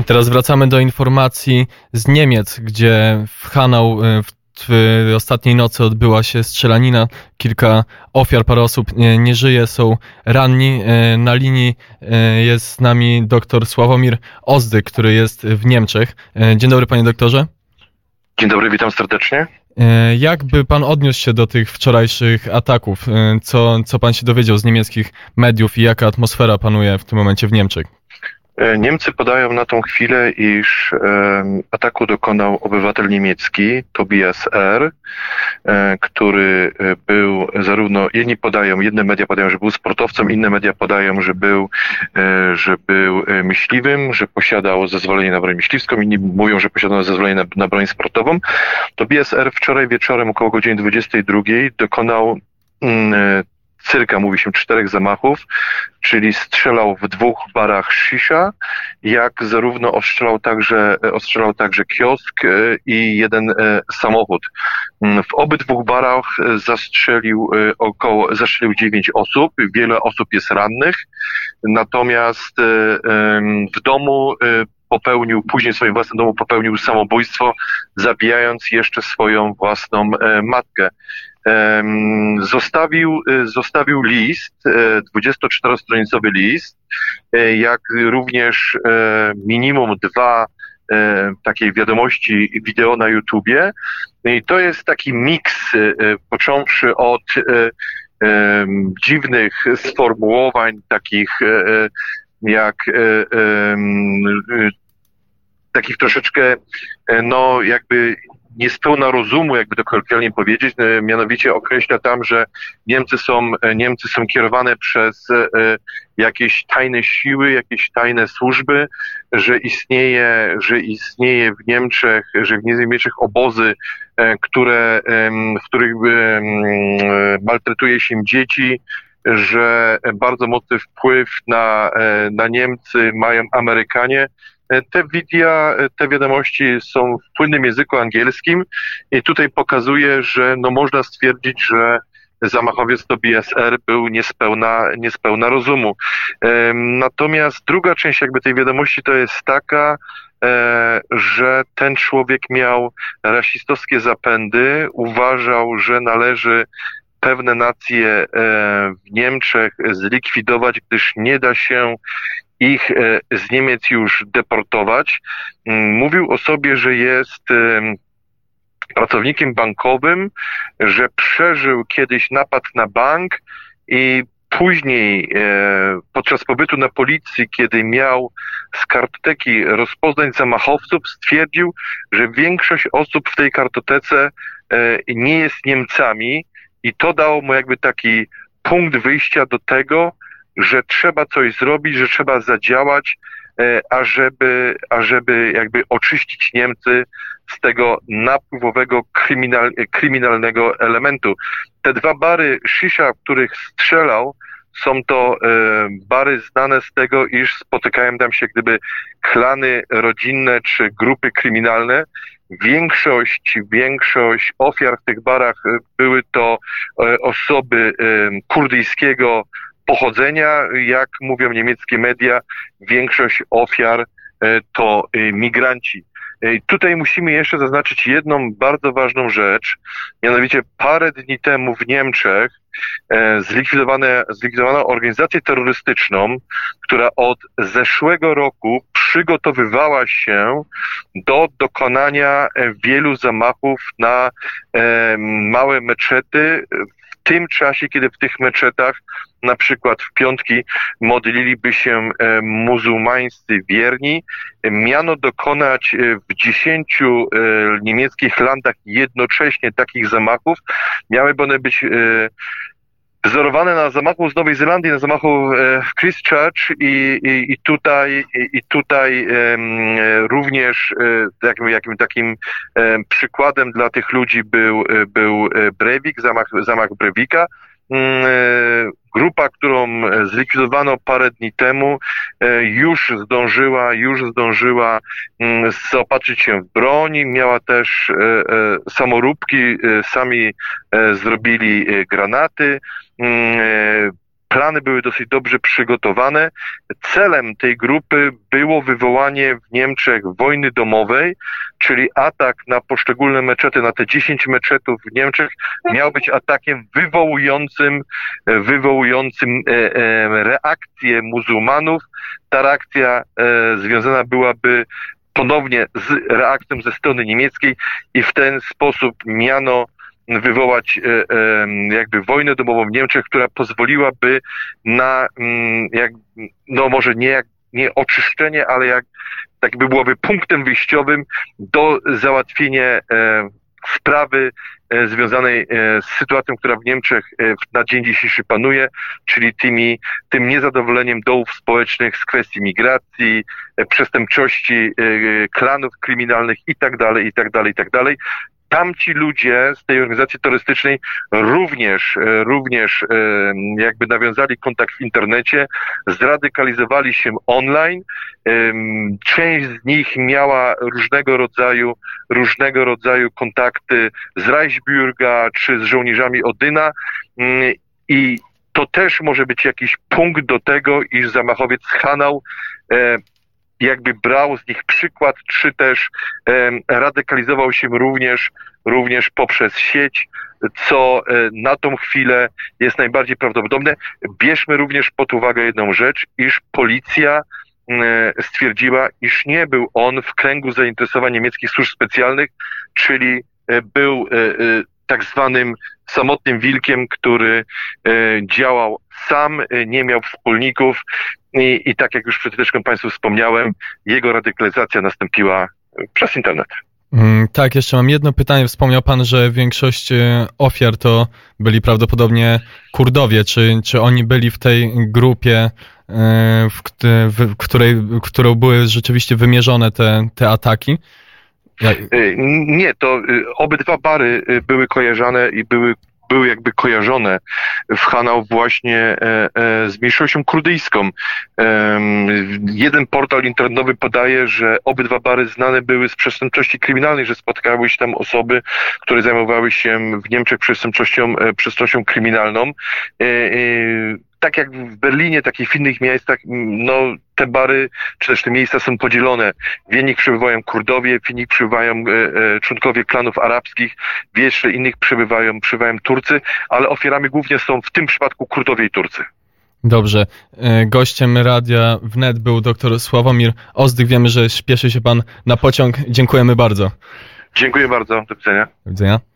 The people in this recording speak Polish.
Teraz wracamy do informacji z Niemiec, gdzie w Hanau w ostatniej nocy odbyła się strzelanina. Kilka ofiar, parę osób nie żyje, są ranni. Na linii jest z nami dr Sławomir Ozdyk, który jest w Niemczech. Dzień dobry, panie doktorze. Dzień dobry, witam serdecznie. Jak by pan odniósł się do tych wczorajszych ataków? Co pan się dowiedział z niemieckich mediów i jaka atmosfera panuje w tym momencie w Niemczech? Niemcy podają na tą chwilę, iż ataku dokonał obywatel niemiecki Tobias R., który był zarówno, jedne media podają, że był sportowcem, inne media podają, że był myśliwym, że posiadał zezwolenie na broń myśliwską, inni mówią, że posiadał zezwolenie na broń sportową. Tobias R. wczoraj wieczorem około godziny 22 dokonał mówi się 4 zamachów, czyli strzelał w 2 barach shisha, jak zarówno ostrzelał także kiosk i 1 samochód. W obydwu barach zastrzelił 9 osób, wiele osób jest rannych, natomiast w domu później w swoim własnym domu popełnił samobójstwo, zabijając jeszcze swoją własną matkę. Zostawił list, 24-stronicowy list, jak również minimum 2 takie wiadomości wideo na YouTubie. I to jest taki miks, począwszy od dziwnych sformułowań, takich jak takich troszeczkę, jakby niespełna rozumu, jakby to kolokwialnie powiedzieć, mianowicie określa tam, że Niemcy są kierowane przez jakieś tajne siły, jakieś tajne służby, że istnieje w Niemczech obozy, w których maltretuje się dzieci, że bardzo mocny wpływ na Niemcy mają Amerykanie. Te wiadomości są w płynnym języku angielskim i tutaj pokazuje, że można stwierdzić, że zamachowiec Tobias R. był niespełna rozumu. Natomiast druga część jakby tej wiadomości to jest taka, że ten człowiek miał rasistowskie zapędy, uważał, że należy pewne nacje w Niemczech zlikwidować, gdyż nie da się ich z Niemiec już deportować. Mówił o sobie, że jest pracownikiem bankowym, że przeżył kiedyś napad na bank i później podczas pobytu na policji, kiedy miał z kartoteki rozpoznać zamachowców, stwierdził, że większość osób w tej kartotece nie jest Niemcami i to dało mu jakby taki punkt wyjścia do tego, że trzeba coś zrobić, że trzeba zadziałać, ażeby jakby oczyścić Niemcy z tego napływowego kryminalnego elementu. Te 2 bary shisha, w których strzelał, są to bary znane z tego, iż spotykają tam się gdyby klany rodzinne czy grupy kryminalne. Większość ofiar w tych barach były to osoby kurdyjskiego pochodzenia, jak mówią niemieckie media, większość ofiar to migranci. Tutaj musimy jeszcze zaznaczyć jedną bardzo ważną rzecz, mianowicie parę dni temu w Niemczech zlikwidowano organizację terrorystyczną, która od zeszłego roku przygotowywała się do dokonania wielu zamachów na małe meczety, w tym czasie, kiedy w tych meczetach, na przykład w piątki, modliliby się muzułmańscy wierni, miano dokonać w 10 niemieckich landach jednocześnie takich zamachów. Miałyby one być wzorowane na zamachu z Nowej Zelandii, na zamachu w Christchurch i tutaj również jakim takim przykładem dla tych ludzi był Breivik, zamach Breivika. Grupa, którą zlikwidowano parę dni temu, już zdążyła zaopatrzyć się w broń, miała też samoróbki, sami zrobili granaty. plany były dosyć dobrze przygotowane. Celem tej grupy było wywołanie w Niemczech wojny domowej, czyli atak na poszczególne meczety, na te 10 meczetów w Niemczech miał być atakiem wywołującym reakcję muzułmanów. Ta reakcja związana byłaby ponownie z reakcją ze strony niemieckiej i w ten sposób miano wywołać jakby wojnę domową w Niemczech, która pozwoliłaby na może nie oczyszczenie, ale jakby byłoby punktem wyjściowym do załatwienia sprawy związanej z sytuacją, która w Niemczech na dzień dzisiejszy panuje, czyli tym niezadowoleniem dołów społecznych z kwestii migracji, przestępczości, klanów kryminalnych itd. Tamci ludzie z tej organizacji terrorystycznej również jakby nawiązali kontakt w internecie, zradykalizowali się online. Część z nich miała różnego rodzaju kontakty z Reichsbürger czy z żołnierzami Odyna i to też może być jakiś punkt do tego, iż zamachowiec Hanau jakby brał z nich przykład, czy też radykalizował się również poprzez sieć, co na tą chwilę jest najbardziej prawdopodobne. Bierzmy również pod uwagę jedną rzecz, iż policja stwierdziła, iż nie był on w kręgu zainteresowań niemieckich służb specjalnych, czyli był tak zwanym samotnym wilkiem, który działał sam, nie miał wspólników i tak jak już przed chwileczką Państwu wspomniałem, jego radykalizacja nastąpiła przez internet. Tak, jeszcze mam jedno pytanie. Wspomniał Pan, że większość ofiar to byli prawdopodobnie Kurdowie. Czy oni byli w tej grupie, w którą były rzeczywiście wymierzone te ataki? Nie, to obydwa bary były kojarzone i były jakby kojarzone w Hanau właśnie z mniejszością kurdyjską. Jeden portal internetowy podaje, że obydwa bary znane były z przestępczości kryminalnej, że spotkały się tam osoby, które zajmowały się w Niemczech przestępczością kryminalną. Tak jak w Berlinie, tak i w innych miejscach, te bary, czy też te miejsca są podzielone. W jednych przebywają Kurdowie, w innych przebywają członkowie klanów arabskich, w jeszcze innych przebywają Turcy, ale ofiarami głównie są w tym przypadku Kurdowie i Turcy. Dobrze. Gościem Radia Wnet był dr Sławomir Ozdych. Wiemy, że śpieszy się Pan na pociąg. Dziękujemy bardzo. Dziękuję bardzo. Do widzenia. Do widzenia.